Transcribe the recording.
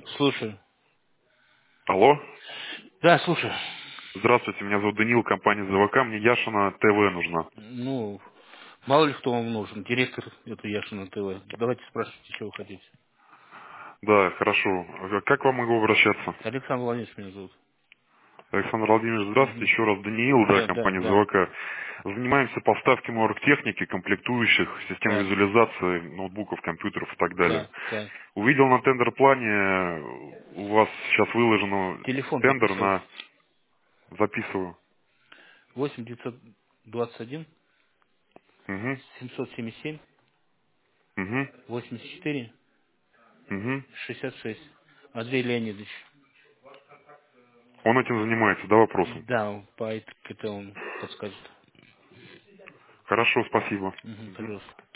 Слушаю. Алло. Да, слушаю. Здравствуйте, меня зовут Даниил, компания ЗВК. Мне Яшина ТВ нужна. Ну, мало ли кто вам нужен. Директор, это Яшина ТВ. Давайте спрашивайте, что вы хотите. Да, хорошо. Как к вам могу обращаться? Александр Владимирович меня зовут. Александр Владимирович, здравствуйте. Мгм. Еще раз Даниил, да, Да, да, компания да, ЗВК. Занимаемся поставками оргтехники, комплектующих, систем да, визуализации, ноутбуков, компьютеров и так далее. да, да. Увидел на тендер-плане, у вас сейчас выложен Телефон тендер записывайте. на... Записываю. 8 921 Угу, 777 угу, 84 угу. 66. Андрей Леонидович. Он этим занимается, да, вопросом? Да, по это он подскажет. Хорошо, спасибо. Мгм, Мгм. пожалуйста.